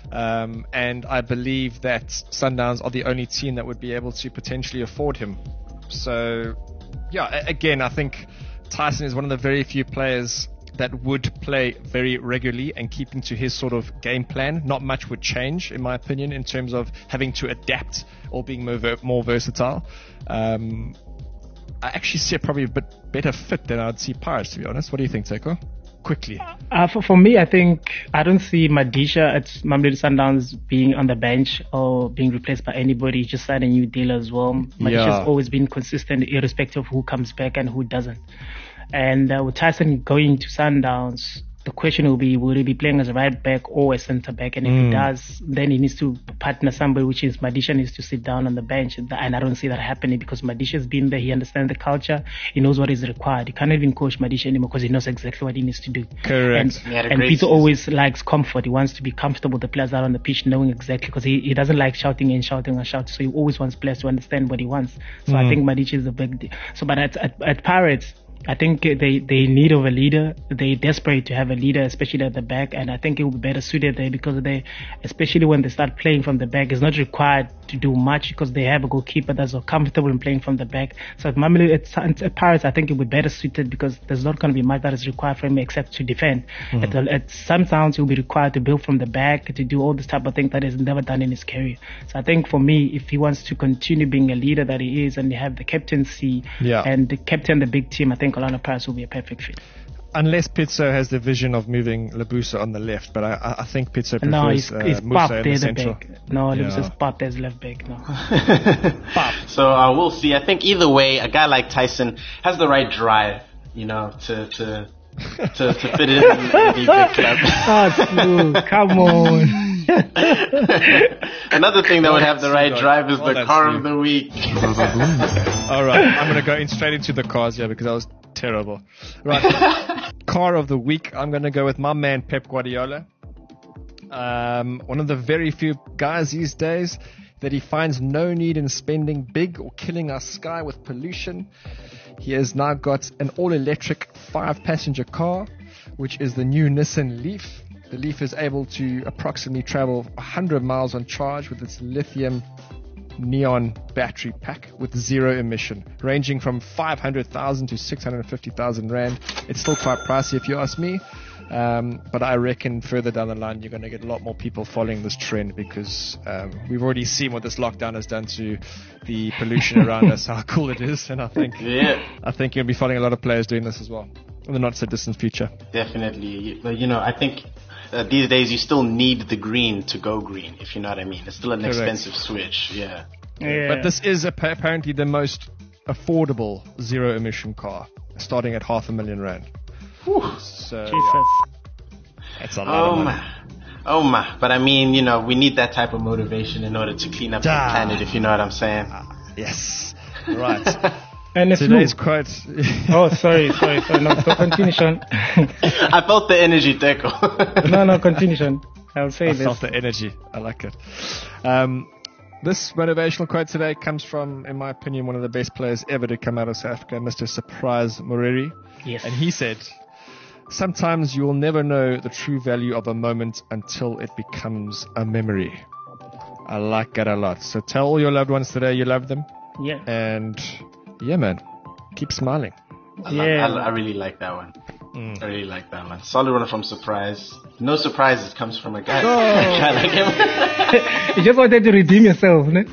And I believe that Sundowns are the only team that would be able to potentially afford him. So, again, I think Tyson is one of the very few players that would play very regularly and keeping to his sort of game plan. Not much would change, in my opinion, in terms of having to adapt or being more versatile. I actually see probably a bit better fit than I'd see Pirates, to be honest. What do you think, Teko? Quickly. For me, I think I don't see Madisha at Mamelodi Sundowns being on the bench or being replaced by anybody. He just signed a new deal as well. Madisha's always been consistent, irrespective of who comes back and who doesn't. And with Tyson going to Sundowns, the question will be, will he be playing as a right back or a centre back? And if he does, then he needs to partner somebody, which is Madisha needs to sit down on the bench. And I don't see that happening because Madisha's been there. He understands the culture. He knows what is required. He can't even coach Madisha anymore because he knows exactly what he needs to do. Correct. And Peter always likes comfort. He wants to be comfortable with the players out on the pitch, knowing exactly, because he doesn't like shouting and shouting and shouting. So he always wants players to understand what he wants. So I think Madisha is a big deal. So, but at Pirates, I think they need of a leader. They're desperate to have a leader, especially at the back, and I think it will be better suited there because especially when they start playing from the back, it's not required to do much because they have a goalkeeper that's comfortable in playing from the back. So at Pirates, I think it would be better suited because there's not going to be much that is required from him except to defend. At some times, he'll be required to build from the back, to do all this type of thing that he's never done in his career. So I think for me, if he wants to continue being a leader that he is and have the captaincy and the captain the big team, I think Orlando Pirates will be a perfect fit. Unless Pizzo has the vision of moving Lebusa on the left, but I think Pizzo prefers no, he's Musa in the central. Back. No, Lebusa's popped as left back now. So we'll see. I think either way, a guy like Tyson has the right drive, to fit in the big club. Come on. Another thing that would have the right drive is the car of the week. All right, I'm going to go straight into the cars here because I was terrible. Right, car of the week. I'm going to go with my man Pep Guardiola. One of the very few guys these days that he finds no need in spending big or killing our sky with pollution. He has now got an all-electric 5-passenger car, which is the new Nissan Leaf. The Leaf is able to approximately travel 100 miles on charge with its lithium neon battery pack with zero emission, ranging from 500,000 to 650,000 Rand. It's still quite pricey if you ask me, but I reckon further down the line you're going to get a lot more people following this trend because we've already seen what this lockdown has done to the pollution around us, how cool it is, and I think you'll be following a lot of players doing this as well in the not so distant future. Definitely. I think these days you still need the green to go green, if you know what I mean. It's still an expensive switch, yeah. But this is apparently the most affordable zero-emission car, starting at R500,000. So, Jesus. That's a lot of money. Oh my. But I mean, you know, we need that type of motivation in order to clean up the planet, if you know what I'm saying. Yes. Right. And it's Today's quote. Oh, sorry. No, continue, Sean. I felt the energy, Deco. No, continue, Sean. I'll say this. I felt the energy. I like it. This motivational quote today comes from, in my opinion, one of the best players ever to come out of South Africa, Mr. Surprise Moreri. Yes. And he said, "Sometimes you will never know the true value of a moment until it becomes a memory." I like that a lot. So tell all your loved ones today you love them. Yeah. And yeah, man, keep smiling. I really like that one. I really like that one. Solid one from Surprise. No surprises comes from a guy. I like him. You just wanted to redeem yourself, no?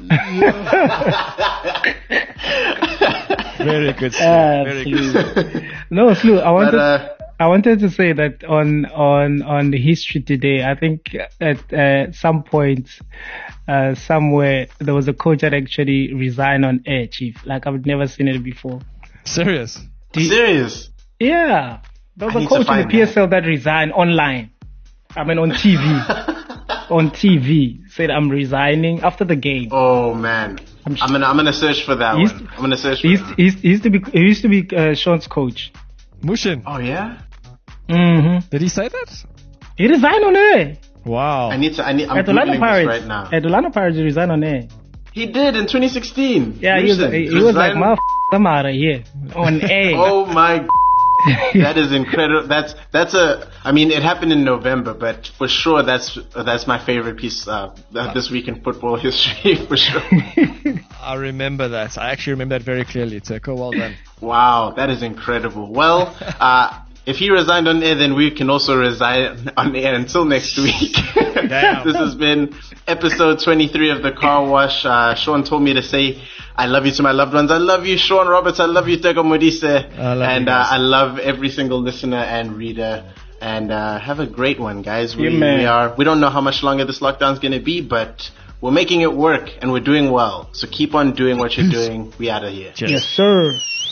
Very good. Very good. No, Slu, I wanted to say that on the history today, I think at some point, somewhere, there was a coach that actually resigned on air, Chief. Like, I've never seen it before. Serious? Serious? Yeah. There was a coach in the PSL that resigned online. I mean, on TV. On TV. Said, I'm resigning after the game. Oh, man. I'm gonna search for that one. I'm gonna search for that. He used to be Sean's coach. Mushin. Oh, yeah? Mm-hmm. Did he say that? He resigned on air. Wow. I'm at Googling this right now. At Orlando Pirates, he resigned on air. He did in 2016. Yeah, he was like, I'm out of here. On air. Oh, my that is incredible. I mean, it happened in November, but for sure that's my favorite piece this week in football history, for sure. I remember that. I actually remember that very clearly, Teko. Well done. Wow, that is incredible. Well, if he resigned on air, then we can also resign on air until next week. This has been episode 23 of the Car Wash. Sean told me to say I love you to my loved ones. I love you, Sean Roberts. I love you, Teko Modise. I love every single listener and reader. And have a great one, guys. We don't know how much longer this lockdown's going to be, but we're making it work and we're doing well. So keep on doing what you're doing. We out of here. Cheers. Yes, sir.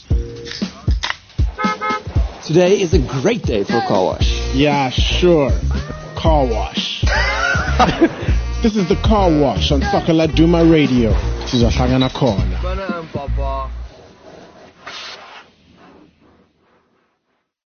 Today is a great day for a car wash. Yeah, sure. Car wash. This is the Car Wash on Sakala Duma Radio. This is Ohlangana Corner.